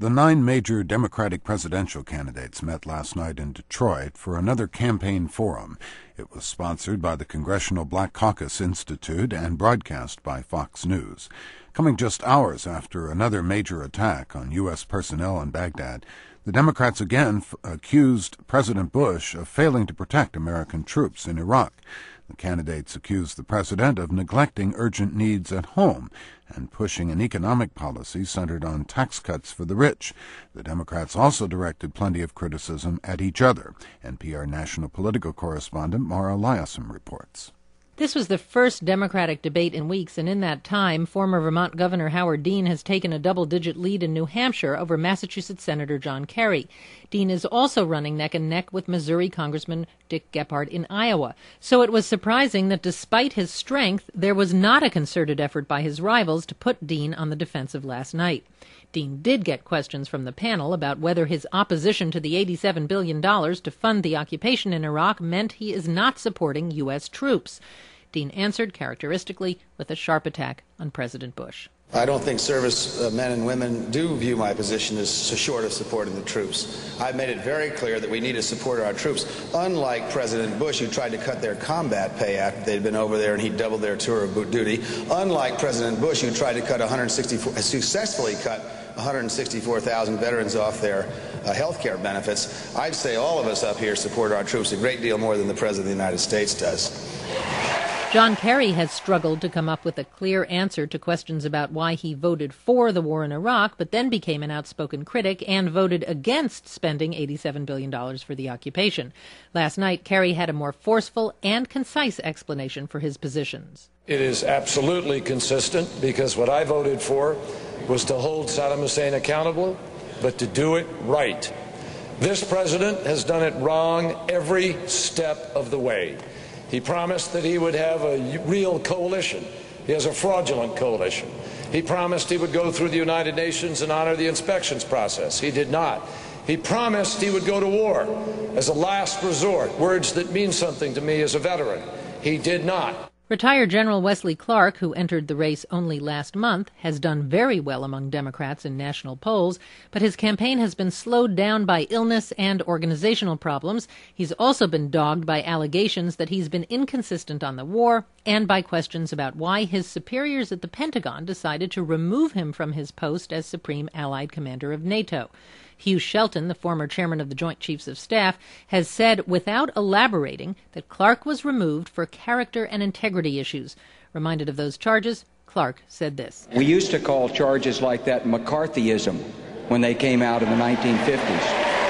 The 9 major Democratic presidential candidates met last night in Detroit for another campaign forum. It was sponsored by the Congressional Black Caucus Institute and broadcast by Fox News. Coming just hours after another major attack on U.S. personnel in Baghdad, the Democrats again accused President Bush of failing to protect American troops in Iraq. The candidates accused the president of neglecting urgent needs at home and pushing an economic policy centered on tax cuts for the rich. The Democrats also directed plenty of criticism at each other. NPR national political correspondent Mara Liasson reports. This was the first Democratic debate in weeks, and in that time, former Vermont Governor Howard Dean has taken a double-digit lead in New Hampshire over Massachusetts Senator John Kerry. Dean is also running neck and neck with Missouri Congressman Dick Gephardt in Iowa. So it was surprising that despite his strength, there was not a concerted effort by his rivals to put Dean on the defensive last night. Dean did get questions from the panel about whether his opposition to the $87 billion to fund the occupation in Iraq meant he is not supporting U.S. troops. Dean answered characteristically with a sharp attack on President Bush. I don't think service men and women do view my position as short of supporting the troops. I've made it very clear that we need to support our troops, unlike President Bush, who tried to cut their combat pay after they'd been over there and he doubled their tour of duty, unlike President Bush, who tried to successfully cut 164,000 veterans off their health care benefits. I'd say all of us up here support our troops a great deal more than the President of the United States does. John Kerry has struggled to come up with a clear answer to questions about why he voted for the war in Iraq, but then became an outspoken critic and voted against spending $87 billion for the occupation. Last night, Kerry had a more forceful and concise explanation for his positions. It is absolutely consistent because what I voted for was to hold Saddam Hussein accountable, but to do it right. This president has done it wrong every step of the way. He promised that he would have a real coalition. He has a fraudulent coalition. He promised he would go through the United Nations and honor the inspections process. He did not. He promised he would go to war as a last resort, words that mean something to me as a veteran. He did not. Retired General Wesley Clark, who entered the race only last month, has done very well among Democrats in national polls, but his campaign has been slowed down by illness and organizational problems. He's also been dogged by allegations that he's been inconsistent on the war and by questions about why his superiors at the Pentagon decided to remove him from his post as Supreme Allied Commander of NATO. Hugh Shelton, the former chairman of the Joint Chiefs of Staff, has said, without elaborating, that Clark was removed for character and integrity issues. Reminded of those charges, Clark said this. We used to call charges like that McCarthyism when they came out in the 1950s.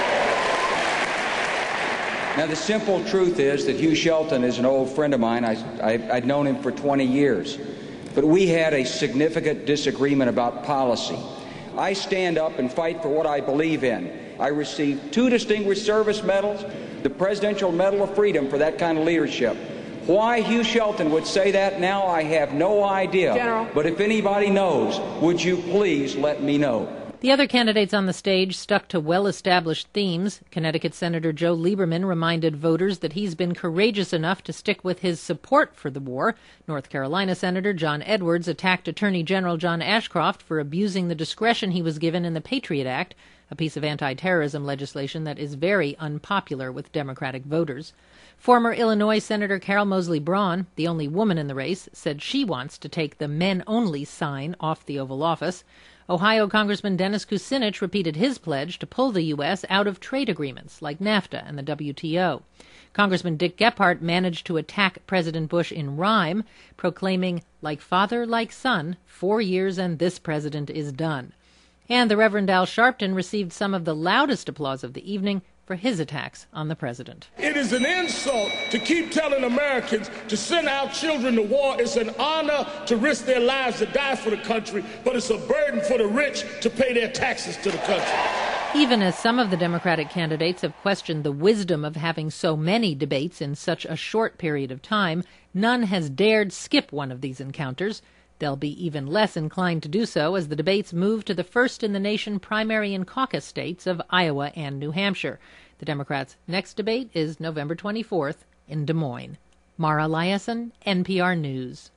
Now, the simple truth is that Hugh Shelton is an old friend of mine. I'd known him for 20 years. But we had a significant disagreement about policy. I stand up and fight for what I believe in. I received 2 Distinguished Service Medals, the Presidential Medal of Freedom for that kind of leadership. Why Hugh Shelton would say that now, I have no idea. General. But if anybody knows, would you please let me know? The other candidates on the stage stuck to well-established themes. Connecticut Senator Joe Lieberman reminded voters that he's been courageous enough to stick with his support for the war. North Carolina Senator John Edwards attacked Attorney General John Ashcroft for abusing the discretion he was given in the Patriot Act, a piece of anti-terrorism legislation that is very unpopular with Democratic voters. Former Illinois Senator Carol Moseley Braun, the only woman in the race, said she wants to take the men-only sign off the Oval Office. Ohio Congressman Dennis Kucinich repeated his pledge to pull the U.S. out of trade agreements like NAFTA and the WTO. Congressman Dick Gephardt managed to attack President Bush in rhyme, proclaiming, like father, like son, 4 years and this president is done. And the Reverend Al Sharpton received some of the loudest applause of the evening for his attacks on the president. It is an insult to keep telling Americans to send our children to war. It's an honor to risk their lives to die for the country, but it's a burden for the rich to pay their taxes to the country. Even as some of the Democratic candidates have questioned the wisdom of having so many debates in such a short period of time, none has dared skip one of these encounters. They'll be even less inclined to do so as the debates move to the first-in-the-nation primary and caucus states of Iowa and New Hampshire. The Democrats' next debate is November 24th in Des Moines. Mara Liasson, NPR News.